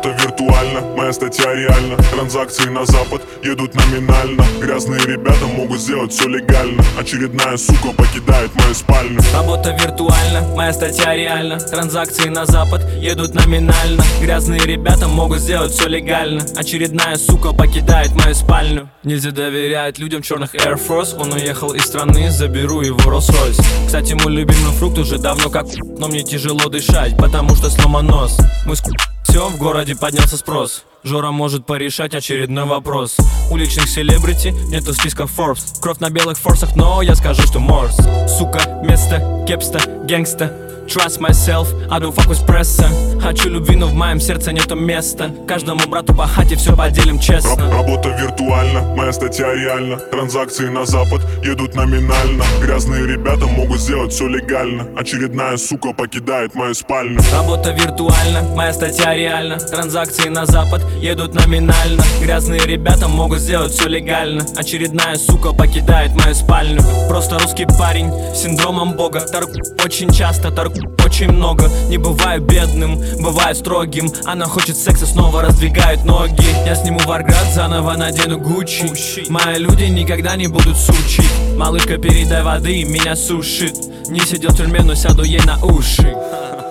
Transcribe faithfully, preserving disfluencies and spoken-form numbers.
Работа виртуальна, моя статья реальна. Транзакции на запад едут номинально. Грязные ребята могут сделать все легально. Очередная сука покидает мою спальню. Работа виртуальна, моя статья реальна. Транзакции на запад едут номинально. Грязные ребята могут сделать все легально. Очередная сука покидает мою спальню. Нельзя доверять людям в черных Air Force. Он уехал из страны, заберу его Rolls-Royce. Кстати, мой любимый фрукт уже давно как, но мне тяжело дышать, потому что сломан нос. Мы ск... Все, в городе поднялся спрос. Жора может порешать очередной вопрос. Уличных селебрити нету списка Forbes. Кровь на белых форсах, но я скажу, что Морс. Сука, место, кепста, гэнгста. Trust myself, I don't fuck with пресса. Хочу любви, но в моем сердце нету места. Каждому брату по хате все поделим честно. Раб Работа виртуальна, моя статья реальна. Транзакции на запад едут номинально. Грязные ребята могут сделать все легально. Очередная сука покидает мою спальню. Работа виртуальна, моя статья реальна. Транзакции на запад едут номинально. Грязные ребята могут сделать все легально. Очередная сука покидает мою спальню. Просто русский парень с синдромом бога. Торгую очень часто, торгую очень много. Не бываю бедным, бываю строгим. Она хочет секса, снова раздвигает ноги. Я сниму Варград, заново надену Гуччи. Мои люди никогда не будут сучить. Малышка, передай воды, меня сушит. Не сидел в тюрьме, но сяду ей на уши.